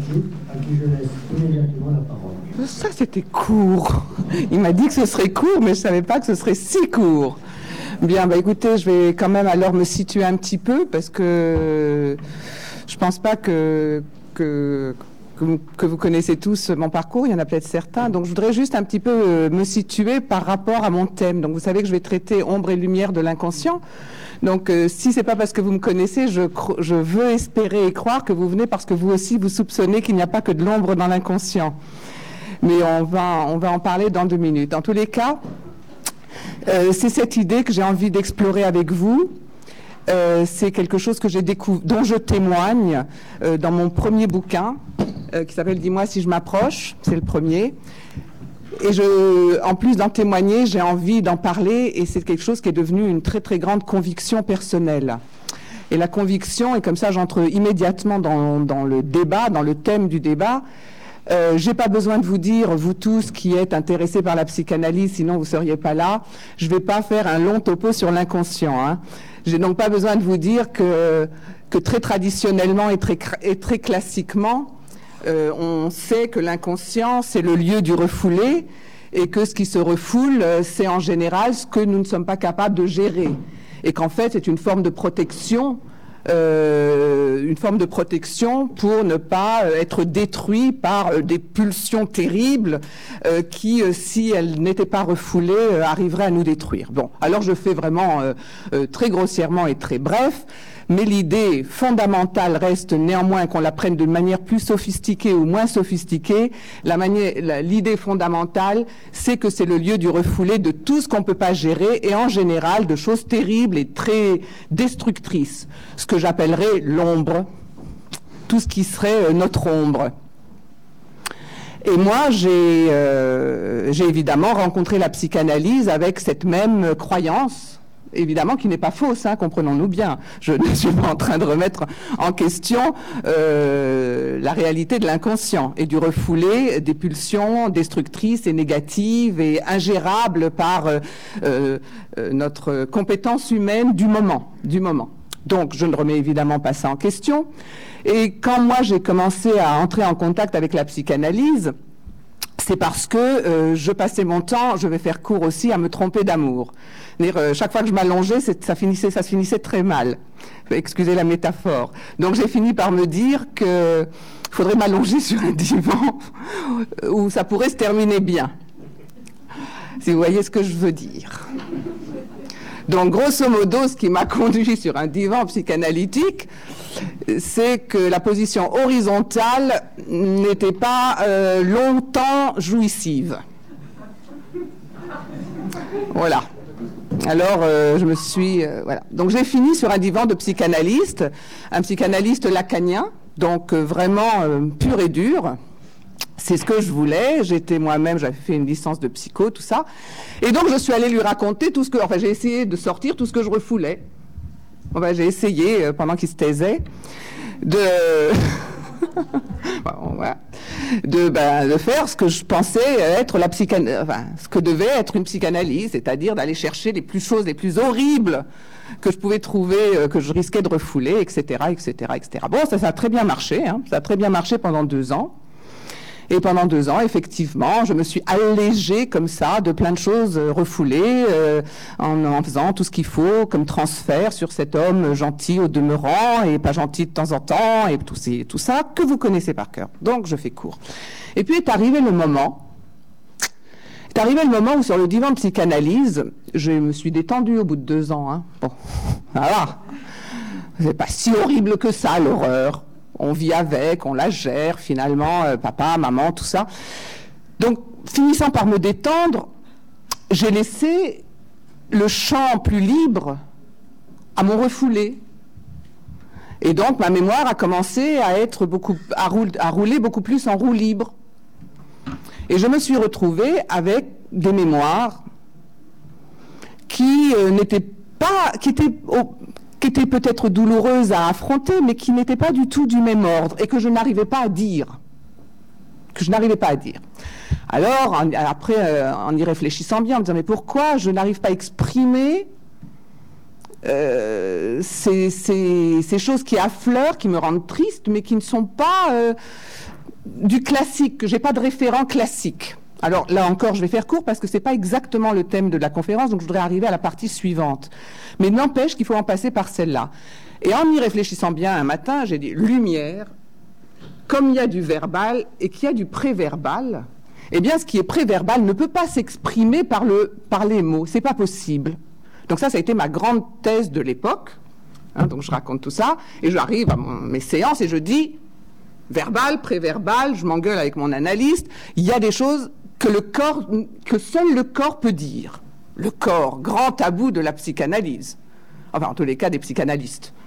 Brigitte, à qui je laisse immédiatement la parole. Ça, c'était court. Il m'a dit que ce serait court, mais je ne savais pas que ce serait si court. Bien, bah écoutez, je vais quand même alors me situer un petit peu, parce que je ne pense pas que vous connaissez tous mon parcours, il y en a peut-être certains. Donc je voudrais juste un petit peu me situer par rapport à mon thème. Donc vous savez que je vais traiter ombre et lumière de l'inconscient. Donc si c'est pas parce que vous me connaissez, je veux espérer et croire que vous venez parce que vous aussi vous soupçonnez qu'il n'y a pas que de l'ombre dans l'inconscient. Mais on va en parler dans 2 minutes. En tous les cas, c'est cette idée que j'ai envie d'explorer avec vous. C'est quelque chose que j'ai découvert, dont je témoigne dans mon premier bouquin, qui s'appelle « Dis-moi si je m'approche », c'est le premier. Et en plus d'en témoigner, j'ai envie d'en parler, et c'est quelque chose qui est devenu une très très grande conviction personnelle. Et la conviction, et comme ça j'entre immédiatement dans le débat, dans le thème du débat. J'ai pas besoin de vous dire, vous tous qui êtes intéressés par la psychanalyse, sinon vous seriez pas là. Je vais pas faire un long topo sur l'inconscient, hein. J'ai donc pas besoin de vous dire que très traditionnellement et très classiquement, on sait que l'inconscient, c'est le lieu du refoulé, et que ce qui se refoule, c'est en général ce que nous ne sommes pas capables de gérer. Et qu'en fait, c'est une forme de protection pour ne pas être détruit par des pulsions terribles qui, si elles n'étaient pas refoulées, arriveraient à nous détruire. Bon, alors je fais vraiment très grossièrement et très bref, mais l'idée fondamentale reste néanmoins qu'on la prenne de manière plus sophistiquée ou moins sophistiquée. L'idée fondamentale, c'est que c'est le lieu du refoulé de tout ce qu'on ne peut pas gérer, et en général de choses terribles et très destructrices. Ce que j'appellerais l'ombre, tout ce qui serait notre ombre. Et moi, j'ai évidemment rencontré la psychanalyse avec cette même croyance, évidemment qui n'est pas fausse, hein, comprenons-nous bien. Je ne suis pas en train de remettre en question la réalité de l'inconscient et du refoulé des pulsions destructrices et négatives et ingérables par notre compétence humaine du moment. Donc, je ne remets évidemment pas ça en question. Et quand moi, j'ai commencé à entrer en contact avec la psychanalyse, c'est parce que je passais mon temps, je vais faire court aussi, à me tromper d'amour. Chaque fois que je m'allongeais, ça se finissait très mal. Excusez la métaphore. Donc j'ai fini par me dire que faudrait m'allonger sur un divan où ça pourrait se terminer bien. Si vous voyez ce que je veux dire. Donc, grosso modo, ce qui m'a conduit sur un divan psychanalytique, c'est que la position horizontale n'était pas longtemps jouissive. Voilà. Alors, je me suis... voilà. Donc, j'ai fini sur un divan de psychanalyste, un psychanalyste lacanien, donc vraiment pur et dur. C'est ce que je voulais. J'étais moi-même, j'avais fait une licence de psycho, tout ça. Et donc, je suis allée lui raconter tout ce que... Enfin, j'ai essayé de sortir tout ce que je refoulais. Enfin, j'ai essayé, pendant qu'il se taisait, de faire ce que je pensais être ce que devait être une psychanalyse, c'est-à-dire d'aller chercher les choses les plus horribles que je pouvais trouver, que je risquais de refouler, etc., etc., etc. Bon, ça a très bien marché, hein. Ça a très bien marché pendant 2 ans. Et pendant 2 ans, effectivement, je me suis allégée comme ça de plein de choses refoulées, en faisant tout ce qu'il faut comme transfert sur cet homme gentil au demeurant et pas gentil de temps en temps, et tout ça que vous connaissez par cœur. Donc, je fais court. Et puis est arrivé le moment où sur le divan de psychanalyse, je me suis détendue au bout de 2 ans. Hein. Bon, voilà. C'est pas si horrible que ça, l'horreur. On vit avec, on la gère, finalement, papa, maman, tout ça. Donc, finissant par me détendre, j'ai laissé le champ plus libre à mon refoulé. Et donc, ma mémoire a commencé à rouler beaucoup plus en roue libre. Et je me suis retrouvée avec des mémoires qui étaient peut-être douloureuses à affronter, mais qui n'étaient pas du tout du même ordre, et que je n'arrivais pas à dire. Alors, après, en y réfléchissant bien, en me disant, mais pourquoi je n'arrive pas à exprimer ces choses qui affleurent, qui me rendent triste, mais qui ne sont pas du classique, que j'ai pas de référent classique. Alors là encore, je vais faire court parce que c'est pas exactement le thème de la conférence, donc je voudrais arriver à la partie suivante. Mais n'empêche qu'il faut en passer par celle-là. Et en y réfléchissant bien un matin, j'ai dit lumière, comme il y a du verbal et qu'il y a du préverbal, eh bien ce qui est préverbal ne peut pas s'exprimer par les mots, c'est pas possible. Donc ça a été ma grande thèse de l'époque. Donc je raconte tout ça et j'arrive à mes séances et je dis verbal, préverbal, je m'engueule avec mon analyste, il y a des choses que seul le corps peut dire. Le corps, grand tabou de la psychanalyse. Enfin, en tous les cas, des psychanalystes.